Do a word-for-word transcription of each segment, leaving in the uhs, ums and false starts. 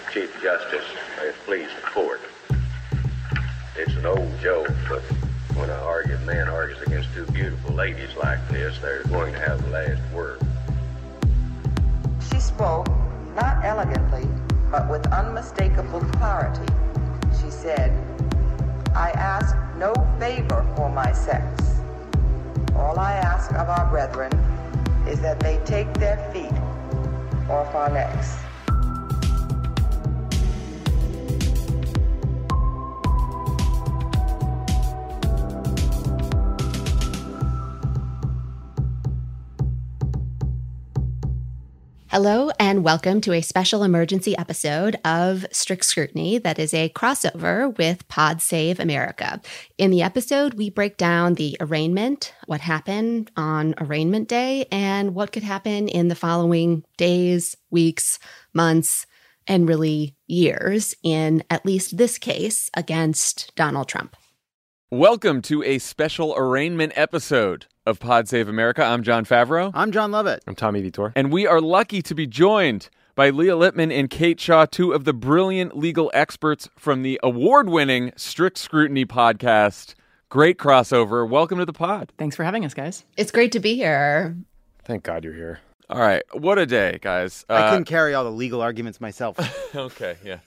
Chief Justice, may it please the court. It's an old joke, but when an arguing man argues against two beautiful ladies like this, they're going to have the last word. She spoke, not elegantly, but with unmistakable clarity. She said, I ask no favor for my sex. All I ask of our brethren is that they take their feet off our necks. Hello and welcome to a special emergency episode of Strict Scrutiny that is a crossover with Pod Save America. In the episode, we break down the arraignment, what happened on arraignment day, and what could happen in the following days, weeks, months, and really years in at least this case against Donald Trump. Welcome to a special arraignment episode of Pod Save America. I'm John Favreau. I'm John Lovett. I'm Tommy Vitor. And we are lucky to be joined by Leah Lippman and Kate Shaw, two of the brilliant legal experts from the award-winning Strict Scrutiny podcast. Great crossover. Welcome to the pod. Thanks for having us, guys. It's great to be here. Thank God you're here. All right. What a day, guys. I uh, couldn't carry all the legal arguments myself. Okay, yeah.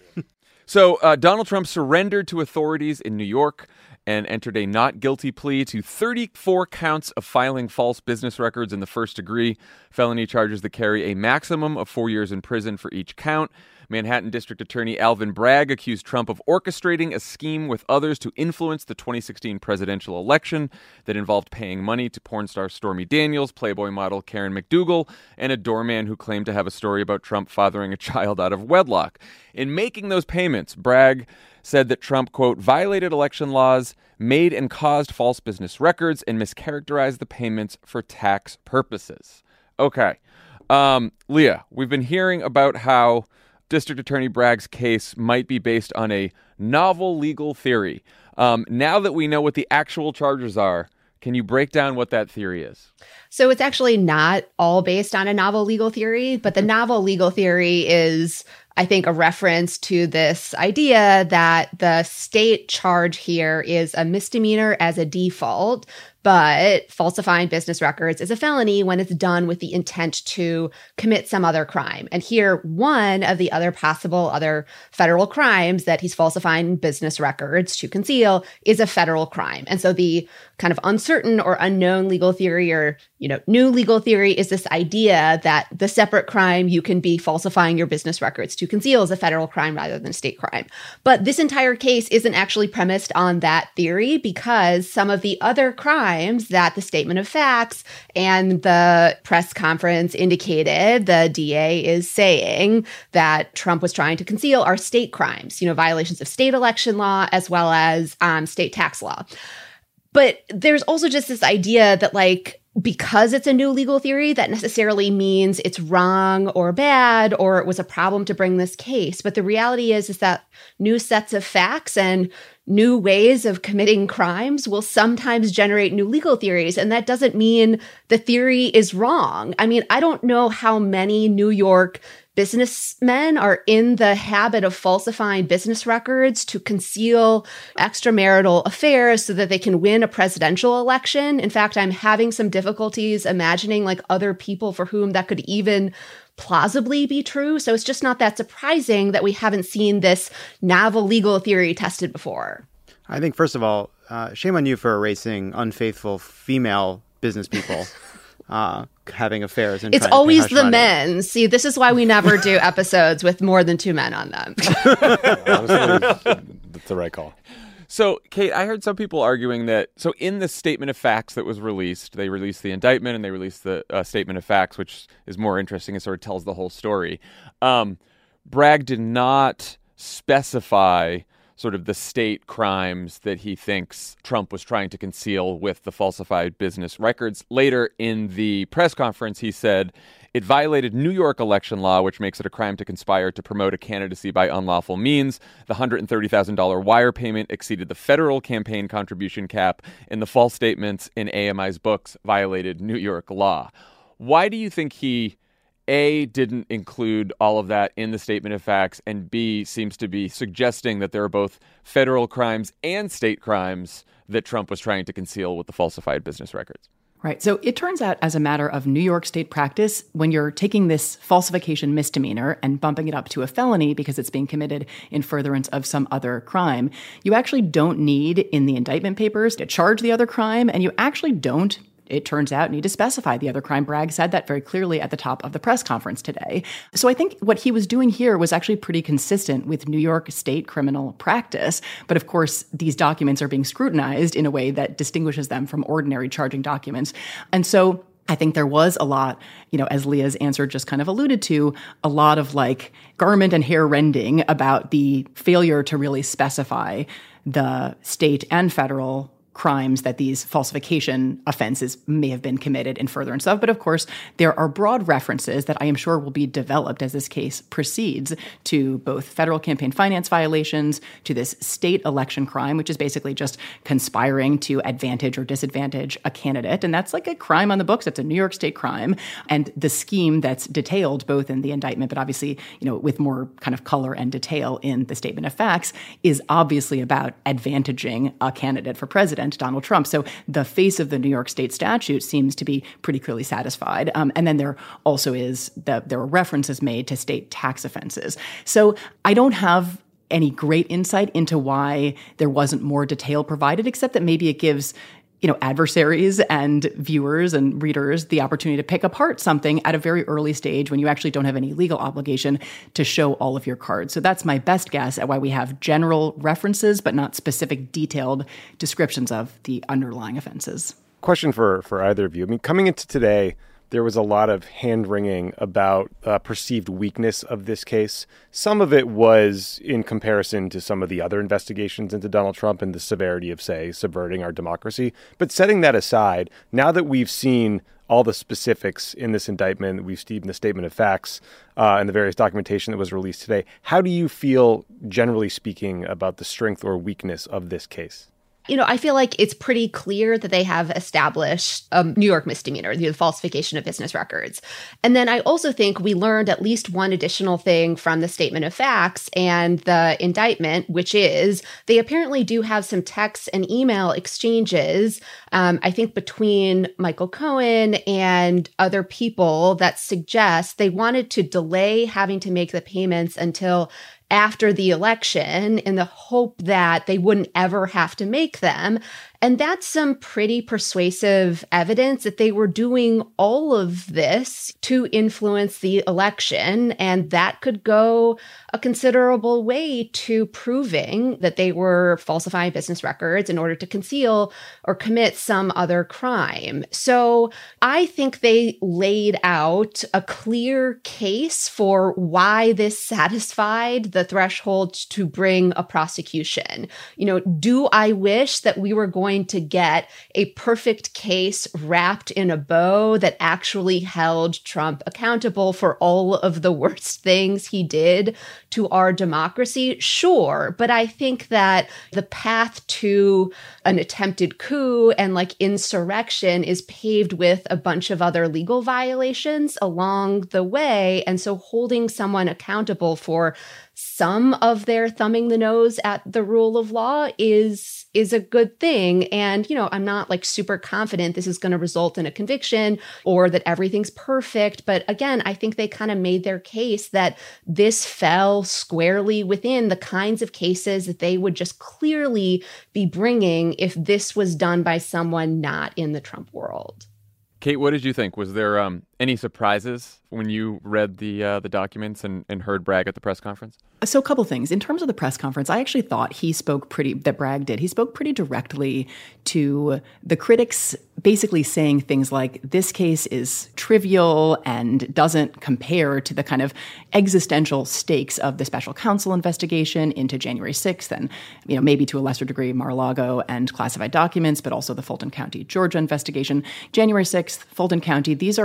So uh, Donald Trump surrendered to authorities in New York and entered a not guilty plea to thirty-four counts of filing false business records in the first degree. Felony charges that carry a maximum of four years in prison for each count. Manhattan District Attorney Alvin Bragg accused Trump of orchestrating a scheme with others to influence the twenty sixteen presidential election that involved paying money to porn star Stormy Daniels, Playboy model Karen McDougal, and a doorman who claimed to have a story about Trump fathering a child out of wedlock. In making those payments, Bragg said that Trump, quote, violated election laws, made and caused false business records, and mischaracterized the payments for tax purposes. Okay. Um, Leah, we've been hearing about how District Attorney Bragg's case might be based on a novel legal theory. Um, now that we know what the actual charges are, can you break down what that theory is? So it's actually not all based on a novel legal theory, but the novel legal theory is, I think, a reference to this idea that the state charge here is a misdemeanor as a default, but falsifying business records is a felony when it's done with the intent to commit some other crime. And here, one of the other possible other federal crimes that he's falsifying business records to conceal is a federal crime. And so the kind of uncertain or unknown legal theory or, you know, new legal theory is this idea that the separate crime you can be falsifying your business records to conceal is a federal crime rather than a state crime. But this entire case isn't actually premised on that theory because some of the other crimes that the statement of facts and the press conference indicated the D A is saying that Trump was trying to conceal are state crimes, you know, violations of state election law as well as um, state tax law. But there's also just this idea that, like, because it's a new legal theory, that necessarily means it's wrong or bad or it was a problem to bring this case. But the reality is, is that new sets of facts and new ways of committing crimes will sometimes generate new legal theories. And that doesn't mean the theory is wrong. I mean, I don't know how many New York businessmen are in the habit of falsifying business records to conceal extramarital affairs so that they can win a presidential election. In fact, I'm having some difficulties imagining like other people for whom that could even plausibly be true. So it's just not that surprising that we haven't seen this novel legal theory tested before. I think, first of all, uh, shame on you for erasing unfaithful female business people. Uh, having affairs. And it's always the men. See, this is why we never do episodes with more than two men on them. Honestly, that's the right call. So, Kate, I heard some people arguing that, so in the statement of facts that was released, they released the indictment and they released the uh, statement of facts, which is more interesting. It sort of tells the whole story. Um, Bragg did not specify sort of the state crimes that he thinks Trump was trying to conceal with the falsified business records. Later in the press conference, he said it violated New York election law, which makes it a crime to conspire to promote a candidacy by unlawful means. The one hundred thirty thousand dollars wire payment exceeded the federal campaign contribution cap, and the false statements in A M I's books violated New York law. Why do you think he A, didn't include all of that in the statement of facts, and B, seems to be suggesting that there are both federal crimes and state crimes that Trump was trying to conceal with the falsified business records. Right. So it turns out, as a matter of New York state practice, when you're taking this falsification misdemeanor and bumping it up to a felony because it's being committed in furtherance of some other crime, you actually don't need in the indictment papers to charge the other crime, and you actually don't, it turns out, need to specify the other crime. Bragg said that very clearly at the top of the press conference today. So I think what he was doing here was actually pretty consistent with New York state criminal practice. But of course, these documents are being scrutinized in a way that distinguishes them from ordinary charging documents. And so I think there was a lot, you know, as Leah's answer just kind of alluded to, a lot of like garment and hair rending about the failure to really specify the state and federal crimes that these falsification offenses may have been committed in furtherance of. But of course, there are broad references that I am sure will be developed as this case proceeds to both federal campaign finance violations, to this state election crime, which is basically just conspiring to advantage or disadvantage a candidate. And that's like a crime on the books. It's a New York state crime. And the scheme that's detailed both in the indictment, but obviously, you know, with more kind of color and detail in the statement of facts, is obviously about advantaging a candidate for president, Donald Trump. So the face of the New York state statute seems to be pretty clearly satisfied. Um, and then there also is that there are references made to state tax offenses. So I don't have any great insight into why there wasn't more detail provided, except that maybe it gives, you know, adversaries and viewers and readers the opportunity to pick apart something at a very early stage when you actually don't have any legal obligation to show all of your cards. So that's my best guess at why we have general references, but not specific detailed descriptions of the underlying offenses. Question for, for either of you. I mean, coming into today, there was a lot of hand-wringing about uh, perceived weakness of this case. Some of it was in comparison to some of the other investigations into Donald Trump and the severity of, say, subverting our democracy. But setting that aside, now that we've seen all the specifics in this indictment, we've seen the statement of facts uh, and the various documentation that was released today, how do you feel, generally speaking, about the strength or weakness of this case? You know, I feel like it's pretty clear that they have established a New York misdemeanor, the falsification of business records. And then I also think we learned at least one additional thing from the statement of facts and the indictment, which is they apparently do have some text and email exchanges, um, I think between Michael Cohen and other people that suggest they wanted to delay having to make the payments until after the election in the hope that they wouldn't ever have to make them. And that's some pretty persuasive evidence that they were doing all of this to influence the election. And that could go a considerable way to proving that they were falsifying business records in order to conceal or commit some other crime. So I think they laid out a clear case for why this satisfied the threshold to bring a prosecution. You know, do I wish that we were going to get a perfect case wrapped in a bow that actually held Trump accountable for all of the worst things he did to our democracy? Sure. But I think that the path to an attempted coup and like insurrection is paved with a bunch of other legal violations along the way. And so holding someone accountable for some of their thumbing the nose at the rule of law is is a good thing. And, you know, I'm not like super confident this is going to result in a conviction or that everything's perfect. But again, I think they kind of made their case that this fell squarely within the kinds of cases that they would just clearly be bringing if this was done by someone not in the Trump world. Kate, what did you think? Was there um, any surprises when you read the uh, the documents and, and heard Bragg at the press conference? So a couple things. In terms of the press conference, I actually thought he spoke pretty, that Bragg did, he spoke pretty directly to the critics, basically saying things like, this case is trivial and doesn't compare to the kind of existential stakes of the special counsel investigation into January sixth and, you know, maybe to a lesser degree, Mar-a-Lago and classified documents, but also the Fulton County, Georgia investigation. January sixth, Fulton County, these are about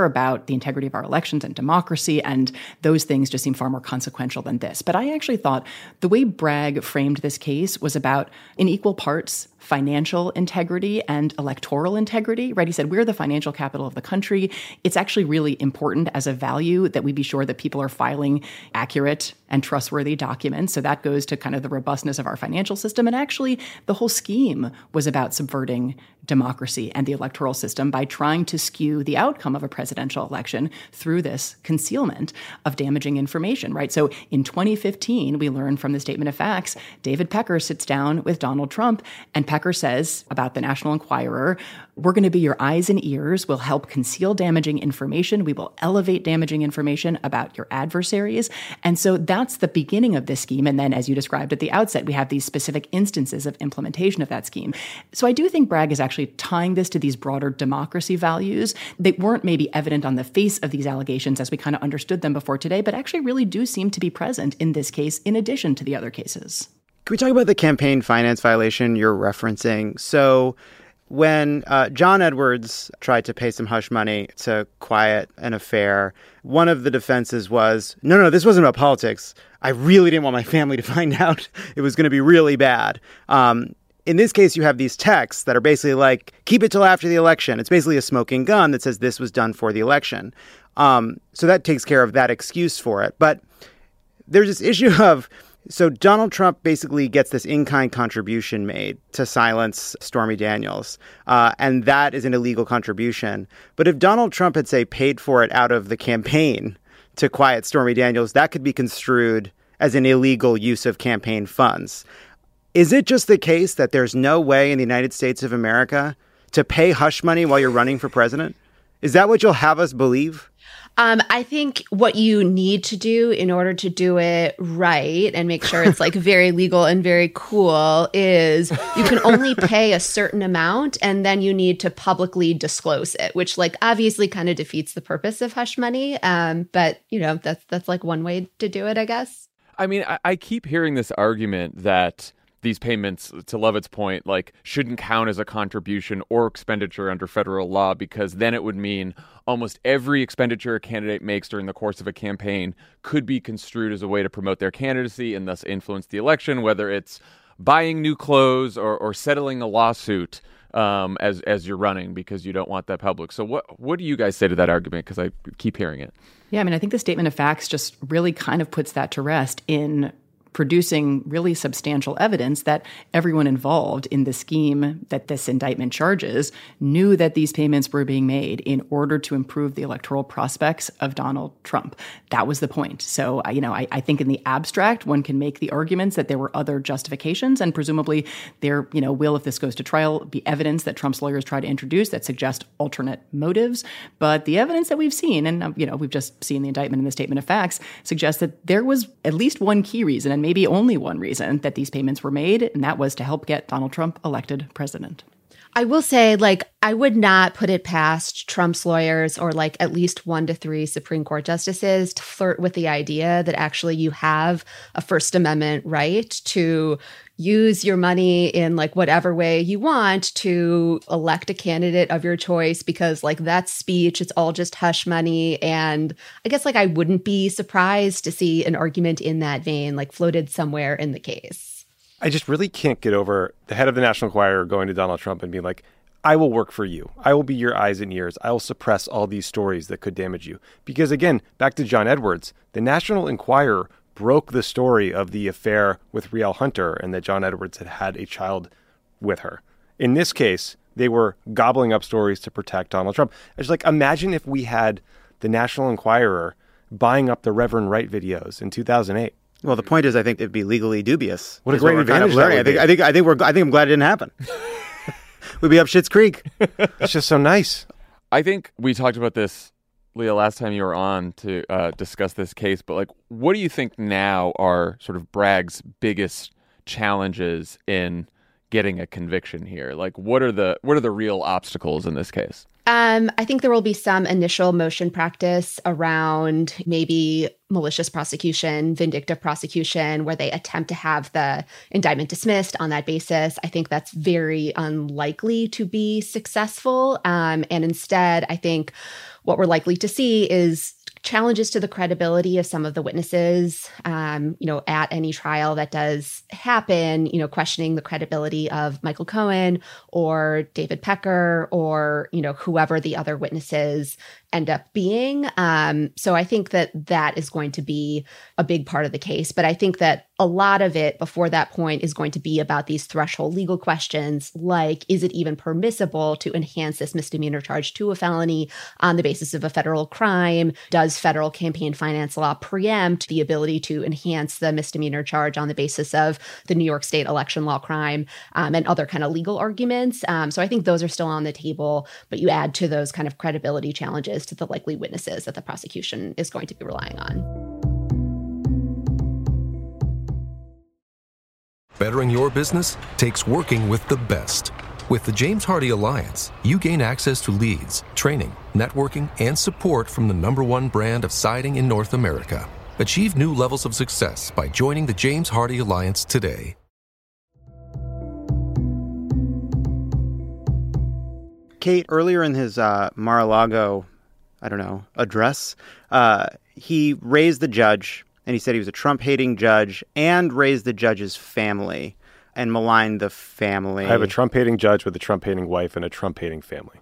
the integrity of our elections and democracy, and those things just seem far more consequential than this. But I actually thought the way Bragg framed this case was about, in equal parts, financial integrity and electoral integrity, right? He said, we're the financial capital of the country. It's actually really important as a value that we be sure that people are filing accurate and trustworthy documents. So that goes to kind of the robustness of our financial system. And actually, the whole scheme was about subverting democracy and the electoral system by trying to skew the outcome of a presidential election through this concealment of damaging information, right? So in twenty fifteen, we learned from the Statement of Facts, David Pecker sits down with Donald Trump, and Pecker says about the National Enquirer, we're going to be your eyes and ears. We'll help conceal damaging information. We will elevate damaging information about your adversaries. And so that's the beginning of this scheme. And then, as you described at the outset, we have these specific instances of implementation of that scheme. So I do think Bragg is actually tying this to these broader democracy values. They weren't maybe evident on the face of these allegations as we kind of understood them before today, but actually really do seem to be present in this case in addition to the other cases. Can we talk about the campaign finance violation you're referencing? So when uh, John Edwards tried to pay some hush money to quiet an affair, one of the defenses was, no, no, this wasn't about politics. I really didn't want my family to find out. It was going to be really bad. Um, in this case, you have these texts that are basically like, keep it till after the election. It's basically a smoking gun that says this was done for the election. Um, so that takes care of that excuse for it. But there's this issue of, so Donald Trump basically gets this in-kind contribution made to silence Stormy Daniels, uh, and that is an illegal contribution. But if Donald Trump had, say, paid for it out of the campaign to quiet Stormy Daniels, that could be construed as an illegal use of campaign funds. Is it just the case that there's no way in the United States of America to pay hush money while you're running for president? Is that what you'll have us believe? Um, I think what you need to do in order to do it right and make sure it's like very legal and very cool is you can only pay a certain amount and then you need to publicly disclose it, which like obviously kind of defeats the purpose of hush money. Um, but, you know, that's that's like one way to do it, I guess. I mean, I, I keep hearing this argument that these payments, to Lovett's point, like shouldn't count as a contribution or expenditure under federal law because then it would mean almost every expenditure a candidate makes during the course of a campaign could be construed as a way to promote their candidacy and thus influence the election, whether it's buying new clothes or, or settling a lawsuit um, as as you're running because you don't want that public. So what what do you guys say to that argument? Because I keep hearing it. Yeah, I mean, I think the Statement of Facts just really kind of puts that to rest in producing really substantial evidence that everyone involved in the scheme that this indictment charges knew that these payments were being made in order to improve the electoral prospects of Donald Trump. That was the point. So, you know, I, I think in the abstract, one can make the arguments that there were other justifications, and presumably there, you know, will, if this goes to trial, be evidence that Trump's lawyers try to introduce that suggest alternate motives. But the evidence that we've seen, and, you know, we've just seen the indictment in the Statement of Facts, suggests that there was at least one key reason, and maybe only one reason, that these payments were made, and that was to help get Donald Trump elected president. I will say, like, I would not put it past Trump's lawyers or like at least one to three Supreme Court justices to flirt with the idea that actually you have a First Amendment right to use your money in like whatever way you want to elect a candidate of your choice, because like that's speech. It's all just hush money. And I guess like I wouldn't be surprised to see an argument in that vein like floated somewhere in the case. I just really can't get over the head of the National Enquirer going to Donald Trump and being like, I will work for you. I will be your eyes and ears. I will suppress all these stories that could damage you. Because again, back to John Edwards, the National Enquirer broke the story of the affair with Rielle Hunter and that John Edwards had had a child with her. In this case, they were gobbling up stories to protect Donald Trump. I was like, imagine if we had the National Enquirer buying up the Reverend Wright videos in two thousand eight. Well, the point is, I think it'd be legally dubious. What a great advantage that would be. I think, I think, I think we're. I think I'm glad it didn't happen. We'd be up Schitt's Creek. It's just so nice. I think we talked about this, Leah, last time you were on to uh, discuss this case. But like, what do you think now are sort of Bragg's biggest challenges in getting a conviction here? Like, what are the what are the real obstacles in this case? Um, I think there will be some initial motion practice around maybe malicious prosecution, vindictive prosecution, where they attempt to have the indictment dismissed on that basis. I think that's very unlikely to be successful. Um, and instead, I think what we're likely to see is challenges to the credibility of some of the witnesses, um, you know, at any trial that does happen, you know, questioning the credibility of Michael Cohen or David Pecker or, you know, whoever the other witnesses end up being. Um, so I think that that is going to be a big part of the case. But I think that a lot of it before that point is going to be about these threshold legal questions, like, is it even permissible to enhance this misdemeanor charge to a felony on the basis of a federal crime? Does federal campaign finance law preempt the ability to enhance the misdemeanor charge on the basis of the New York State election law crime, um, and other kind of legal arguments? Um, so I think those are still on the table, but you add to those kind of credibility challenges to the likely witnesses that the prosecution is going to be relying on. Bettering your business takes working with the best. With the James Hardie Alliance, you gain access to leads, training, networking, and support from the number one brand of siding in North America. Achieve new levels of success by joining the James Hardie Alliance today. Kate, earlier in his uh, Mar-a-Lago, I don't know, address, uh, he raised the judge, and he said he was a Trump-hating judge, and raised the judge's family and maligned the family. I have a Trump-hating judge with a Trump-hating wife and a Trump-hating family.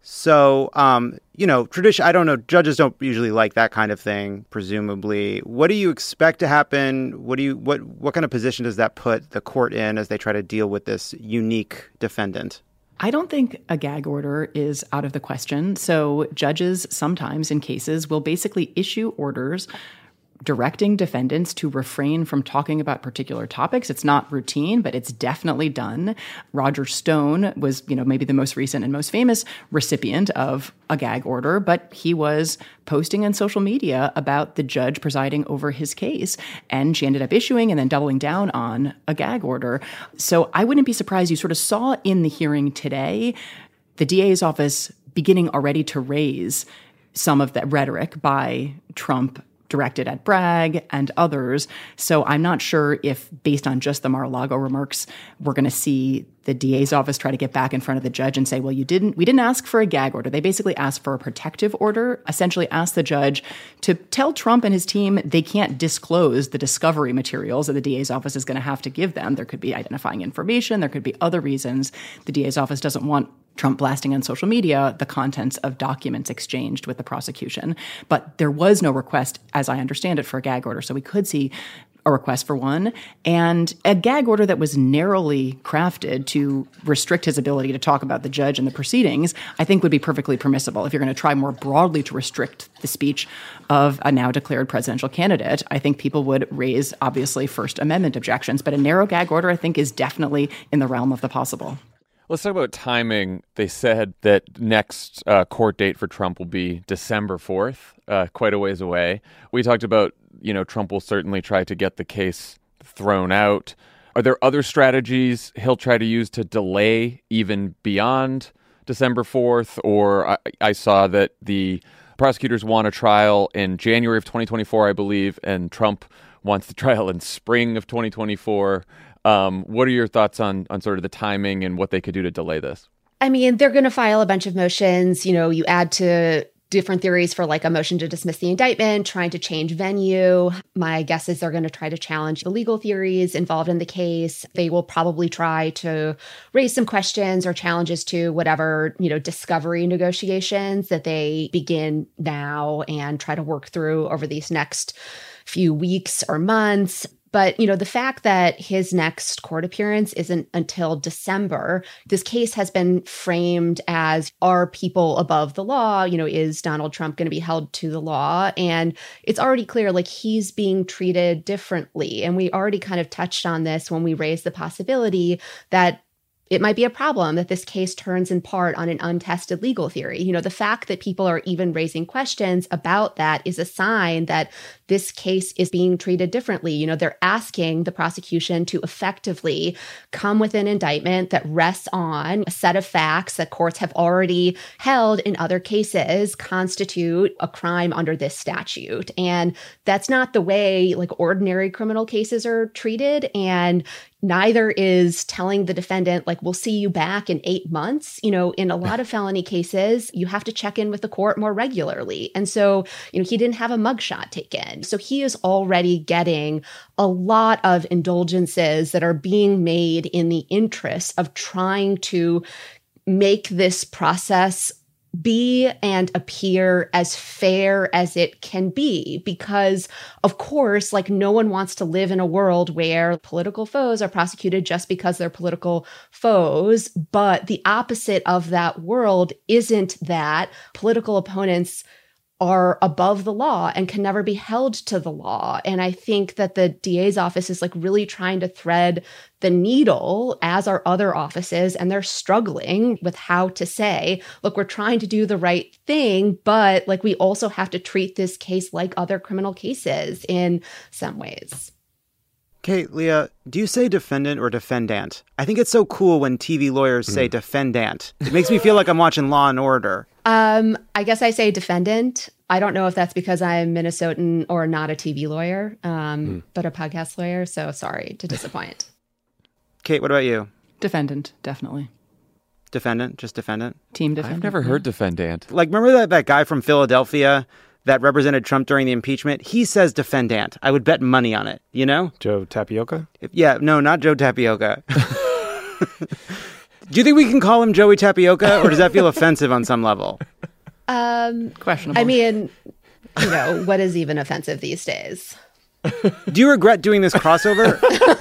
So, um, you know, tradition, I don't know, judges don't usually like that kind of thing, presumably. What do you expect to happen? What do you what what kind of position does that put the court in as they try to deal with this unique defendant? I don't think a gag order is out of the question. So judges sometimes in cases will basically issue orders directing defendants to refrain from talking about particular topics. It's not routine, but it's definitely done. Roger Stone was, you know, maybe the most recent and most famous recipient of a gag order, but he was posting on social media about the judge presiding over his case. And she ended up issuing and then doubling down on a gag order. So I wouldn't be surprised. You sort of saw in the hearing today, the D A's office beginning already to raise some of that rhetoric by Trump directed at Bragg and others. So I'm not sure if, based on just the Mar-a-Lago remarks, we're going to see the D A's office try to get back in front of the judge and say, well, you didn't, we didn't ask for a gag order. They basically asked for a protective order, essentially asked the judge to tell Trump and his team they can't disclose the discovery materials that the D A's office is going to have to give them. There could be identifying information. There could be other reasons. The D A's office doesn't want Trump blasting on social media the contents of documents exchanged with the prosecution. But there was no request, as I understand it, for a gag order. So we could see a request for one, and a gag order that was narrowly crafted to restrict his ability to talk about the judge and the proceedings, I think would be perfectly permissible. If you're going to try more broadly to restrict the speech of a now declared presidential candidate, I think people would raise, obviously, First Amendment objections. But a narrow gag order, I think, is definitely in the realm of the possible. Let's talk about timing. They said that next uh, court date for Trump will be December fourth, uh, quite a ways away. We talked about, you know, Trump will certainly try to get the case thrown out. Are there other strategies he'll try to use to delay even beyond December fourth? Or I, I saw that the prosecutors want a trial in January of twenty twenty-four, I believe, and Trump wants the trial in spring of twenty twenty-four. Um, what are your thoughts on on sort of the timing and what they could do to delay this? I mean, they're going to file a bunch of motions. You know, you add to different theories for like a motion to dismiss the indictment, trying to change venue. My guess is they're going to try to challenge the legal theories involved in the case. They will probably try to raise some questions or challenges to whatever, you know, discovery negotiations that they begin now and try to work through over these next few weeks or months. But, you know, the fact that his next court appearance isn't until December, this case has been framed as, are people above the law? You know, is Donald Trump going to be held to the law? And it's already clear, like, he's being treated differently. And we already kind of touched on this when we raised the possibility that it might be a problem that this case turns in part on an untested legal theory. You know, the fact that people are even raising questions about that is a sign that this case is being treated differently. You know, they're asking the prosecution to effectively come with an indictment that rests on a set of facts that courts have already held in other cases constitute a crime under this statute. And that's not the way like ordinary criminal cases are treated. And neither is telling the defendant, like, we'll see you back in eight months. You know, in a lot of felony cases, you have to check in with the court more regularly. And so, you know, he didn't have a mugshot taken. So he is already getting a lot of indulgences that are being made in the interest of trying to make this process be and appear as fair as it can be. Because, of course, like no one wants to live in a world where political foes are prosecuted just because they're political foes. But the opposite of that world isn't that political opponents are above the law and can never be held to the law. And I think that the D A's office is like really trying to thread the needle, as are other offices, and they're struggling with how to say, look, we're trying to do the right thing, but like we also have to treat this case like other criminal cases in some ways. Okay, Leah, do you say defendant or defendant? I think it's so cool when T V lawyers say mm. defendant. It makes me feel like I'm watching Law and Order. Um, I guess I say defendant. I don't know if that's because I'm Minnesotan or not a T V lawyer, um, mm. but a podcast lawyer. So sorry to disappoint. Kate, what about you? Defendant, definitely. Defendant, just defendant? Team defendant. I've never yeah. heard defendant. Like, remember that, that guy from Philadelphia that represented Trump during the impeachment? He says defendant. I would bet money on it, you know? Joe Tapioca? If, yeah, no, not Joe Tapioca. Do you think we can call him Joey Tapioca, or does that feel offensive on some level? Um, Questionable. I mean, you know, what is even offensive these days? Do you regret doing this crossover?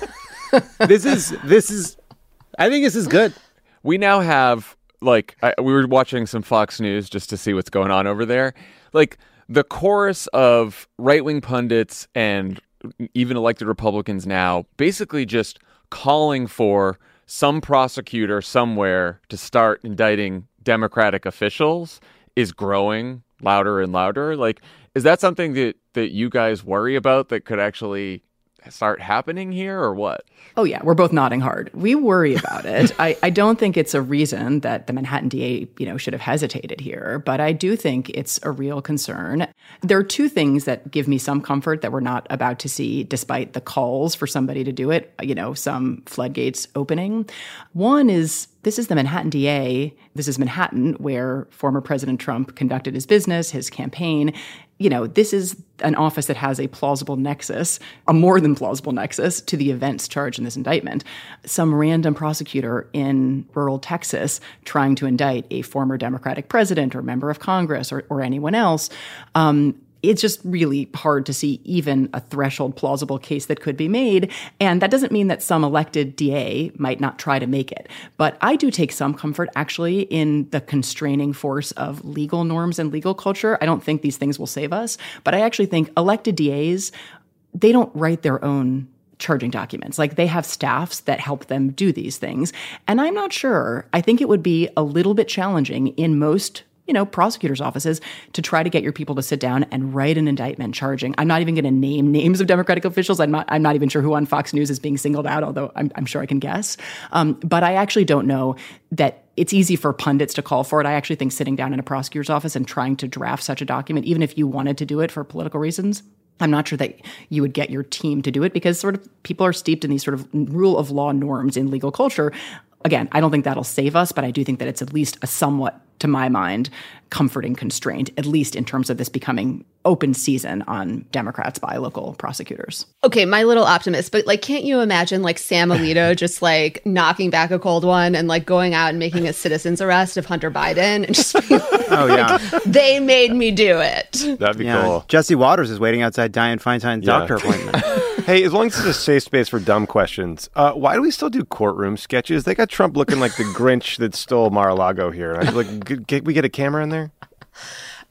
This is, this is, I think this is good. We now have, like, I, we were watching some Fox News just to see what's going on over there. Like, the chorus of right-wing pundits and even elected Republicans now basically just calling for some prosecutor somewhere to start indicting Democratic officials is growing louder and louder. Like, is that something that, that you guys worry about that could actually start happening here, or what? Oh, yeah. We're both nodding hard. We worry about it. I, I don't think it's a reason that the Manhattan D A, you know, should have hesitated here, but I do think it's a real concern. There are two things that give me some comfort that we're not about to see, despite the calls for somebody to do it, you know, some floodgates opening. One is, this is the Manhattan D A. This is Manhattan, where former President Trump conducted his business, his campaign. You know, this is an office that has a plausible nexus, a more than plausible nexus, to the events charged in this indictment. Some random prosecutor in rural Texas trying to indict a former Democratic president or member of Congress or, or anyone else. Um, It's just really hard to see even a threshold plausible case that could be made. And that doesn't mean that some elected D A might not try to make it. But I do take some comfort, actually, in the constraining force of legal norms and legal culture. I don't think these things will save us. But I actually think elected D As, they don't write their own charging documents. Like, they have staffs that help them do these things. And I'm not sure. I think it would be a little bit challenging in most you know, prosecutors' offices to try to get your people to sit down and write an indictment charging. I'm not even going to name names of Democratic officials. I'm not, I'm not even sure who on Fox News is being singled out, although I'm, I'm sure I can guess. Um, but I actually don't know that it's easy for pundits to call for it. I actually think sitting down in a prosecutor's office and trying to draft such a document, even if you wanted to do it for political reasons, I'm not sure that you would get your team to do it, because sort of people are steeped in these sort of rule of law norms in legal culture. Again, I don't think that'll save us, but I do think that it's at least a somewhat, to my mind, comforting constraint, at least in terms of this becoming open season on Democrats by local prosecutors. Okay, my little optimist, but like, can't you imagine like Sam Alito just like knocking back a cold one and like going out and making a citizen's arrest of Hunter Biden and just being like, oh yeah, they made me do it. That'd be yeah. cool. Jesse Waters is waiting outside Dianne Feinstein's yeah. doctor appointment. Hey, as long as it's a safe space for dumb questions, uh, why do we still do courtroom sketches? They got Trump looking like the Grinch that stole Mar-a-Lago here. I feel like, can we get a camera in there?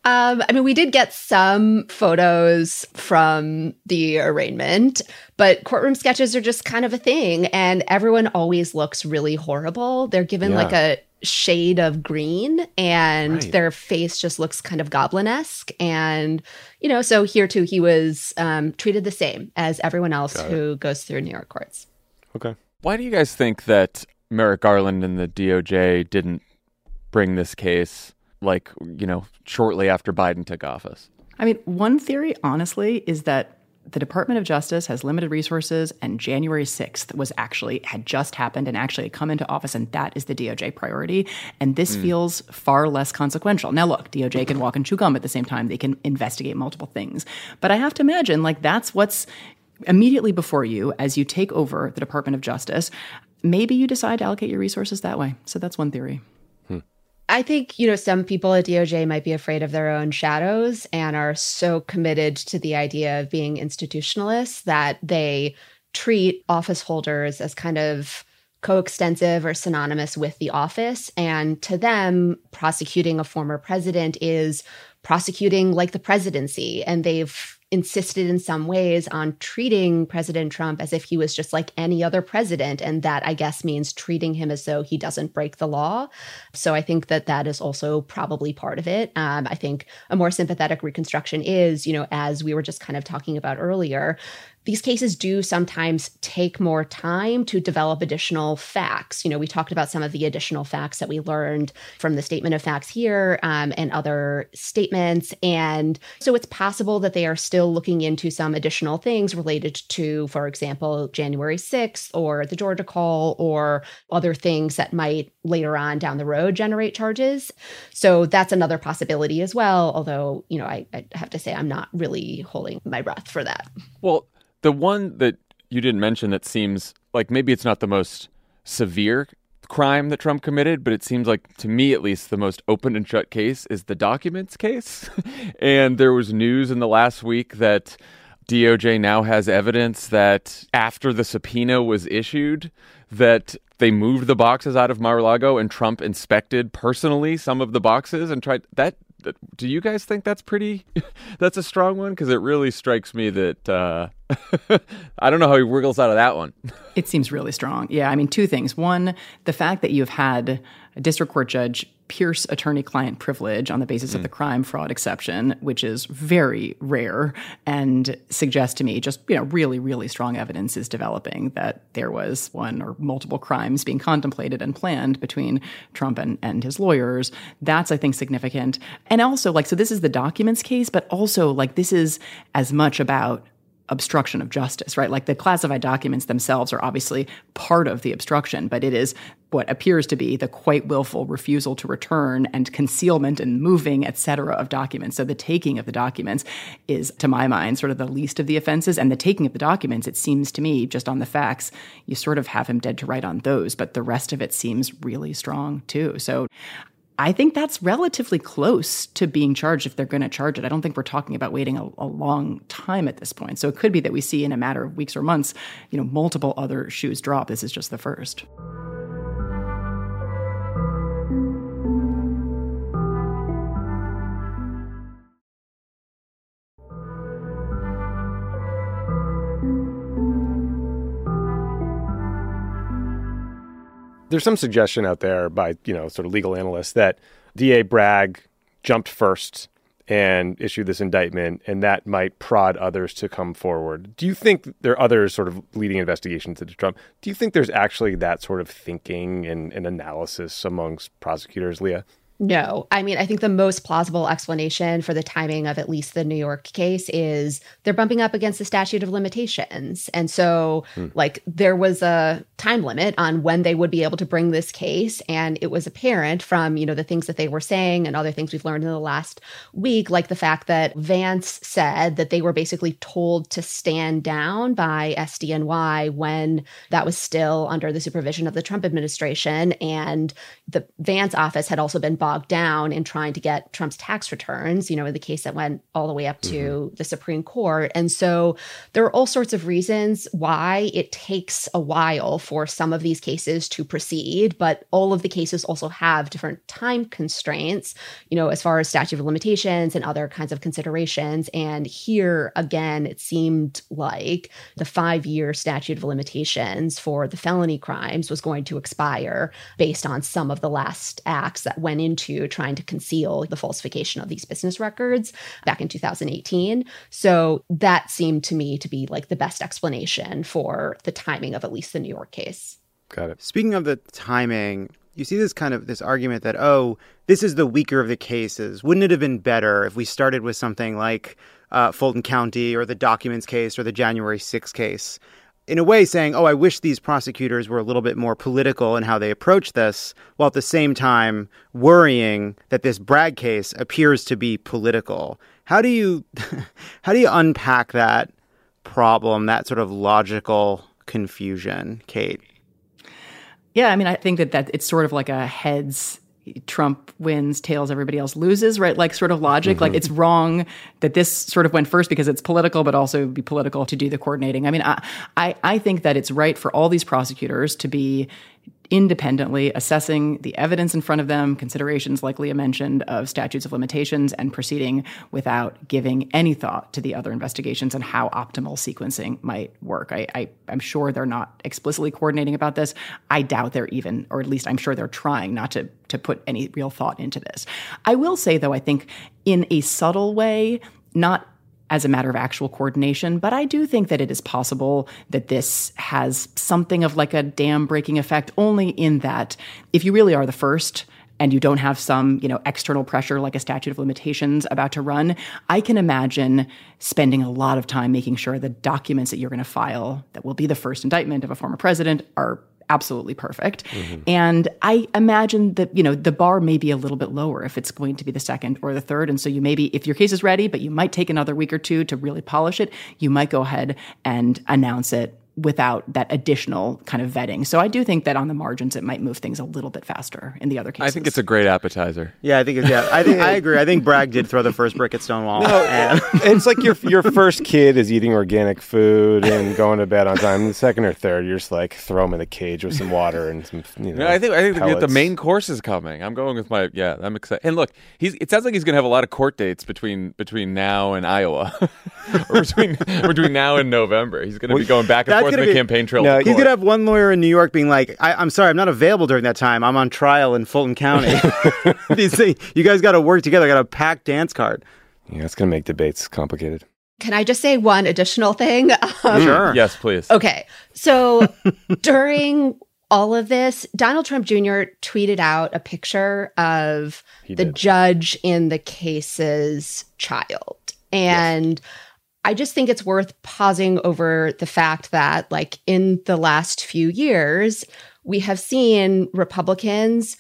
Um, I mean, we did get some photos from the arraignment, but courtroom sketches are just kind of a thing. And everyone always looks really horrible. They're given Yeah. like a shade of green, and Right. their face just looks kind of goblin-esque. And, you know, so here too, he was um, treated the same as everyone else Got it. who goes through New York courts. Okay. Why do you guys think that Merrick Garland and the D O J didn't bring this case, like, you know, shortly after Biden took office? I mean, one theory, honestly, is that the Department of Justice has limited resources, and January sixth was actually had just happened and actually had come into office, and that is the D O J priority. And this mm. feels far less consequential. Now, look, D O J can walk and chew gum at the same time. They can investigate multiple things. But I have to imagine, like, that's what's immediately before you as you take over the Department of Justice. Maybe you decide to allocate your resources that way. So that's one theory. I think, you know, some people at D O J might be afraid of their own shadows and are so committed to the idea of being institutionalists that they treat office holders as kind of coextensive or synonymous with the office. And to them, prosecuting a former president is prosecuting like the presidency. And they've insisted in some ways on treating President Trump as if he was just like any other president. And that, I guess, means treating him as though he doesn't break the law. So I think that that is also probably part of it. Um, I think a more sympathetic reconstruction is, you know, as we were just kind of talking about earlier, these cases do sometimes take more time to develop additional facts. You know, we talked about some of the additional facts that we learned from the statement of facts here um, and other statements. And so it's possible that they are still looking into some additional things related to, for example, January sixth or the Georgia call or other things that might later on down the road generate charges. So that's another possibility as well. Although, you know, I, I have to say I'm not really holding my breath for that. Well, the one that you didn't mention that seems like maybe it's not the most severe crime that Trump committed, but it seems like, to me at least, the most open and shut case is the documents case. And there was news in the last week that D O J now has evidence that after the subpoena was issued, that they moved the boxes out of Mar-a-Lago and Trump inspected personally some of the boxes and tried that. Do you guys think that's pretty, that's a strong one? Because it really strikes me that, uh, I don't know how he wriggles out of that one. It seems really strong. Yeah, I mean, two things. One, the fact that you've had a district court judge pierce attorney-client privilege on the basis mm. of the crime fraud exception, which is very rare, and suggests to me just, you know, really, really strong evidence is developing that there was one or multiple crimes being contemplated and planned between Trump and, and his lawyers. That's, I think, significant. And also, like, so this is the documents case, but also, like, this is as much about obstruction of justice, right? Like the classified documents themselves are obviously part of the obstruction, but it is what appears to be the quite willful refusal to return and concealment and moving, et cetera, of documents. So the taking of the documents is, to my mind, sort of the least of the offenses. And the taking of the documents, it seems to me, just on the facts, you sort of have him dead to right on those, but the rest of it seems really strong too. So I think that's relatively close to being charged if they're going to charge it. I don't think we're talking about waiting a, a long time at this point. So it could be that we see in a matter of weeks or months, you know, multiple other shoes drop. This is just the first. There's some suggestion out there by, you know, sort of legal analysts that D A Bragg jumped first and issued this indictment, and that might prod others to come forward. Do you think there are other sort of leading investigations into Trump? Do you think there's actually that sort of thinking and, and analysis amongst prosecutors, Leah? No. I mean, I think the most plausible explanation for the timing of at least the New York case is they're bumping up against the statute of limitations. And so, hmm. like, there was a time limit on when they would be able to bring this case. And it was apparent from, you know, the things that they were saying and other things we've learned in the last week, like the fact that Vance said that they were basically told to stand down by S D N Y when that was still under the supervision of the Trump administration. And the Vance office had also been bought bogged down in trying to get Trump's tax returns, you know, in the case that went all the way up to mm-hmm. the Supreme Court. And so there are all sorts of reasons why it takes a while for some of these cases to proceed, but all of the cases also have different time constraints, you know, as far as statute of limitations and other kinds of considerations. And here, again, it seemed like the five-year statute of limitations for the felony crimes was going to expire based on some of the last acts that went into trying to conceal the falsification of these business records back in two thousand eighteen. So that seemed to me to be like the best explanation for the timing of at least the New York case. Got it. Speaking of the timing, you see this kind of this argument that, oh, this is the weaker of the cases. Wouldn't it have been better if we started with something like uh, Fulton County or the documents case or the January sixth case? In a way saying, oh, I wish these prosecutors were a little bit more political in how they approach this, while at the same time worrying that this Bragg case appears to be political. How do you how do you unpack that problem, that sort of logical confusion, Kate? Yeah, I mean, I think that, that it's sort of like a heads Trump wins, tails, everybody else loses, right? Like sort of logic. Mm-hmm. Like it's wrong that this sort of went first because it's political, but also be political to do the coordinating. I mean, I, I, I think that it's right for all these prosecutors to be independently assessing the evidence in front of them, considerations like Leah mentioned of statutes of limitations, and proceeding without giving any thought to the other investigations and how optimal sequencing might work. I, I, I'm sure they're not explicitly coordinating about this. I doubt they're even, or at least I'm sure they're trying not to, to put any real thought into this. I will say, though, I think in a subtle way, not as a matter of actual coordination, but I do think that it is possible that this has something of like a dam-breaking effect, only in that if you really are the first and you don't have some, you know, external pressure like a statute of limitations about to run, I can imagine spending a lot of time making sure the documents that you're going to file that will be the first indictment of a former president are absolutely perfect. Mm-hmm. And I imagine that, you know, the bar may be a little bit lower if it's going to be the second or the third. And so you maybe, if your case is ready, but you might take another week or two to really polish it, you might go ahead and announce it without that additional kind of vetting. So I do think that on the margins, it might move things a little bit faster in the other cases. I think it's a great appetizer. Yeah, I think it's, yeah, I think I agree. I think Bragg did throw the first brick at Stonewall. No, and it's like your your first kid is eating organic food and going to bed on time. The second or third, you're just like throw them in the cage with some water and some, you know. Yeah, I think I think pellets. the main course is coming. I'm going with my yeah. I'm excited. And look, he's. It sounds like he's going to have a lot of court dates between between now and Iowa, or between between now and November. He's going to be going back and forth in the be, campaign trail. No, you could have one lawyer in New York being like, I, I'm sorry, I'm not available during that time. I'm on trial in Fulton County. These things, you guys got to work together. Got a packed dance card. Yeah, it's going to make debates complicated. Can I just say one additional thing? Um, sure. Yes, please. Okay. So during all of this, Donald Trump Junior tweeted out a picture of He the did. judge in the case's child. And yes. I just think it's worth pausing over the fact that, like, in the last few years, we have seen Republicans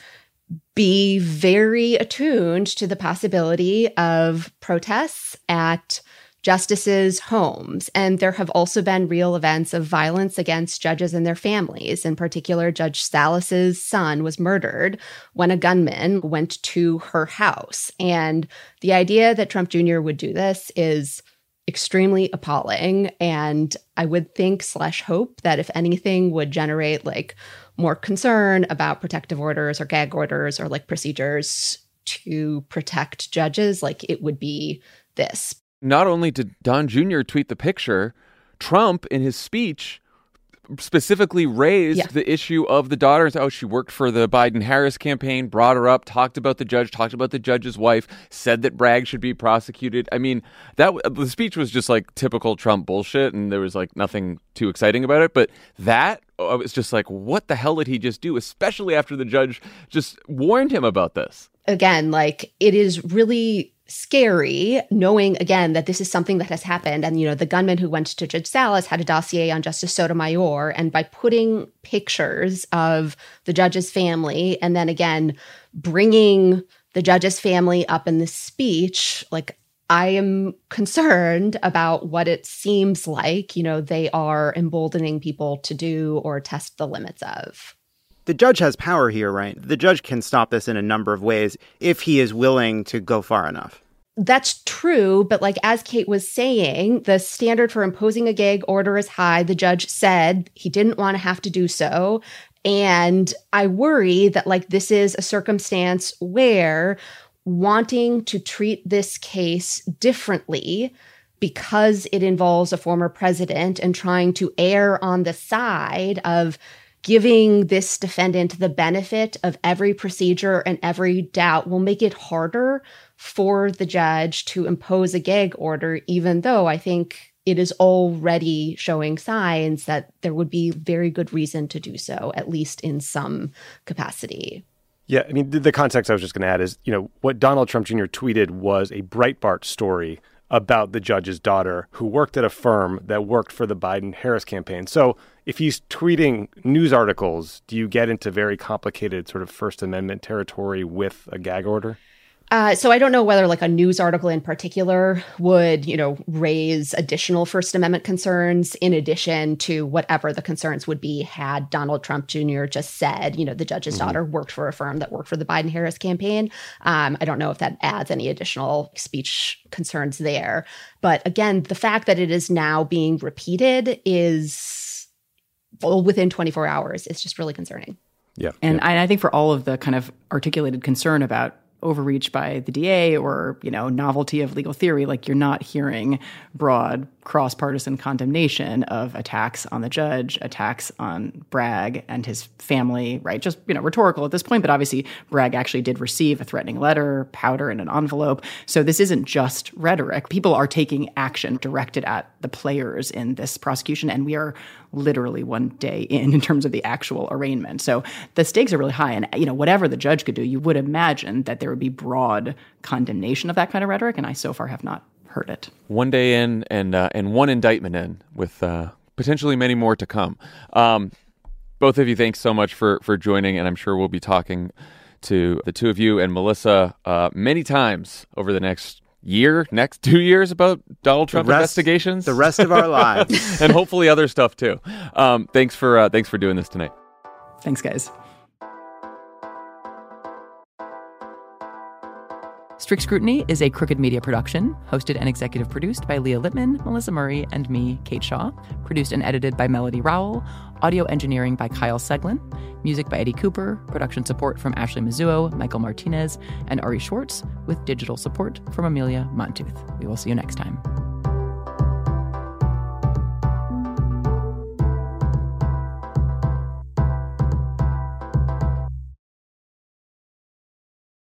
be very attuned to the possibility of protests at justices' homes. And there have also been real events of violence against judges and their families. In particular, Judge Salas's son was murdered when a gunman went to her house. And the idea that Trump Junior would do this is extremely appalling. And I would think slash hope that if anything would generate like more concern about protective orders or gag orders or like procedures to protect judges, like it would be this. Not only did Don Junior tweet the picture, Trump in his speech specifically raised yeah. the issue of the daughter. Oh, she worked for the Biden-Harris campaign, brought her up, talked about the judge, talked about the judge's wife, said that Bragg should be prosecuted. I mean, that the speech was just like typical Trump bullshit, and there was like nothing too exciting about it. But that, I was just like, what the hell did he just do? Especially after the judge just warned him about this. Again, like it is really scary knowing, again, that this is something that has happened. And, you know, the gunman who went to Judge Salas had a dossier on Justice Sotomayor. And by putting pictures of the judge's family and then again, bringing the judge's family up in the speech, like I am concerned about what it seems like, you know, they are emboldening people to do or test the limits of. the judge has power here, right? The judge can stop this in a number of ways if he is willing to go far enough. That's true, but like as Kate was saying, the standard for imposing a gag order is high. The judge said he didn't want to have to do so. And I worry that like this is a circumstance where wanting to treat this case differently because it involves a former president and trying to err on the side of giving this defendant the benefit of every procedure and every doubt will make it harder for the judge to impose a gag order, even though I think it is already showing signs that there would be very good reason to do so, at least in some capacity. Yeah, I mean, the, the context I was just going to add is, you know, what Donald Trump Junior tweeted was a Breitbart story about the judge's daughter who worked at a firm that worked for the Biden-Harris campaign. So if he's tweeting news articles, do you get into very complicated sort of First Amendment territory with a gag order? Uh, so I don't know whether like a news article in particular would, you know, raise additional First Amendment concerns in addition to whatever the concerns would be had Donald Trump Junior just said, you know, the judge's mm-hmm. daughter worked for a firm that worked for the Biden-Harris campaign. Um, I don't know if that adds any additional speech concerns there. But again, the fact that it is now being repeated is well, within twenty-four hours is just really concerning. Yeah. And yeah. I, I think for all of the kind of articulated concern about overreach by the D A or, you know, novelty of legal theory, like you're not hearing broad cross-partisan condemnation of attacks on the judge, attacks on Bragg and his family, right? Just, you know, rhetorical at this point, but obviously Bragg actually did receive a threatening letter, powder in an envelope. So this isn't just rhetoric. People are taking action directed at the players in this prosecution, and we are literally one day in in terms of the actual arraignment. So the stakes are really high, and, you know, whatever the judge could do, you would imagine that there would be broad condemnation of that kind of rhetoric, and I so far have not heard it. One day in and uh, and one indictment in with uh, potentially many more to come. Um, both of you, thanks so much for for joining, and I'm sure we'll be talking to the two of you and Melissa uh, many times over the next year, next two years about Donald Trump the rest, investigations, the rest of our lives, and hopefully other stuff too. Um, thanks for uh, thanks for doing this tonight. Thanks, guys. Strict Scrutiny is a Crooked Media production, hosted and executive produced by Leah Lippman, Melissa Murray, and me, Kate Shaw. Produced and edited by Melody Rowell. Audio engineering by Kyle Seglin. Music by Eddie Cooper. Production support from Ashley Mizuo, Michael Martinez, and Ari Schwartz, with digital support from Amelia Montooth. We will see you next time.